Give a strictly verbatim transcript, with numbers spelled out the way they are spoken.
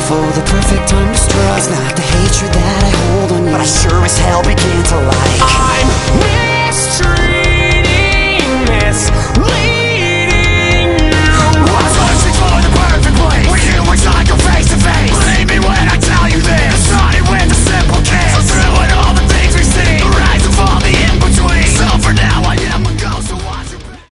for the perfect time to strike. It's not the hatred that I hold on you, but I sure as hell begin to like. I'm